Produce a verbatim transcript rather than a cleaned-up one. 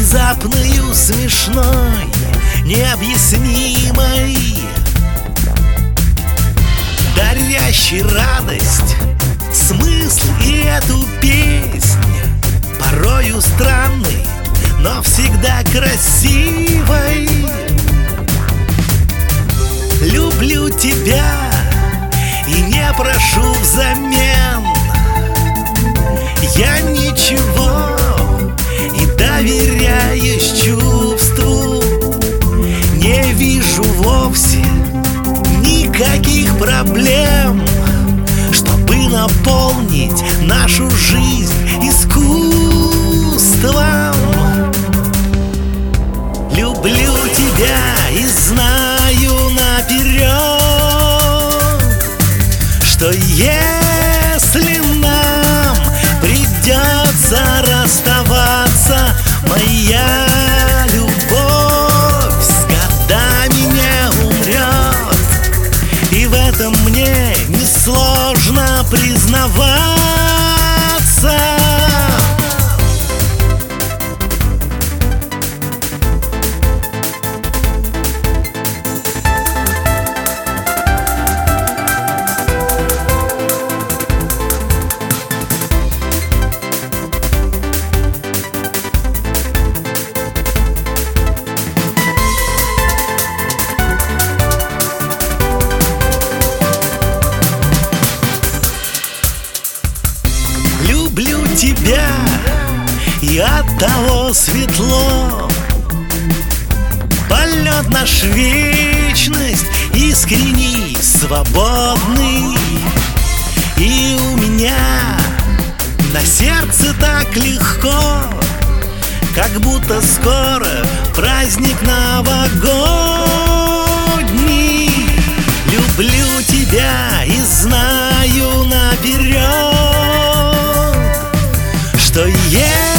внезапною, смешной, необъяснимой, дарящий радость, смысл и эту песнь, порою странной, но всегда красивой. Люблю тебя и не прошу взамен я ничего, и доверяюсь чувству, не вижу вовсе никаких проблем, чтобы наполнить нашу жизнь искусством. Люблю тебя и знаю наперед, что если нам придется расставаться, моя любовь с годами не умрет, и в этом мне несложно признаваться. Люблю тебя, и от того светло. Полет наш вечность, искренний, свободный. И у меня на сердце так легко, как будто скоро праздник новогодний. Люблю тебя и знаю наперед, что я